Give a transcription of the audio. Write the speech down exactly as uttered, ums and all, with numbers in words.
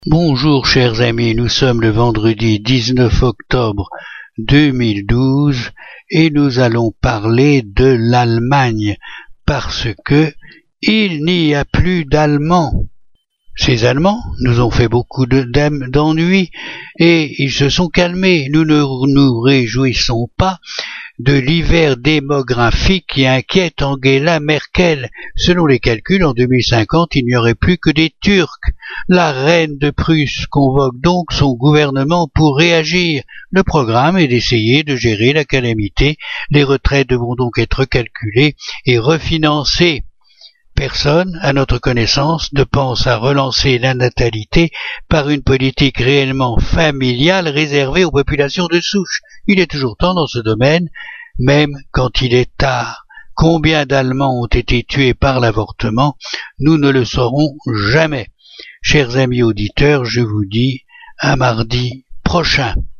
Bonjour chers amis, nous sommes le vendredi dix-neuf octobre deux mille douze et nous allons parler de l'Allemagne parce que il n'y a plus d'Allemands. Ces Allemands nous ont fait beaucoup d'ennuis et ils se sont calmés. Nous ne nous réjouissons pas de l'hiver démographique qui inquiète Angela Merkel. Selon les calculs, en deux mille cinquante, il n'y aurait plus que des Turcs. La reine de Prusse convoque donc son gouvernement pour réagir. Le programme est d'essayer de gérer la calamité. Les retraites devront donc être calculées et refinancées. Personne, à notre connaissance, ne pense à relancer la natalité par une politique réellement familiale réservée aux populations de souche. Il est toujours temps dans ce domaine, même quand il est tard. Combien d'Allemands ont été tués par l'avortement? Nous ne le saurons jamais. Chers amis auditeurs, je vous dis à mardi prochain.